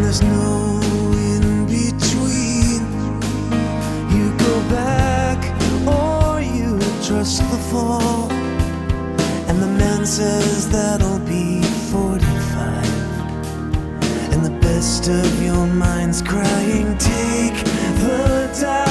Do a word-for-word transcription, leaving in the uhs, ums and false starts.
there's no in between. You go back or you trust the fall. And the man says that'll be forty-five. And the best of your mind's crying, take the dive.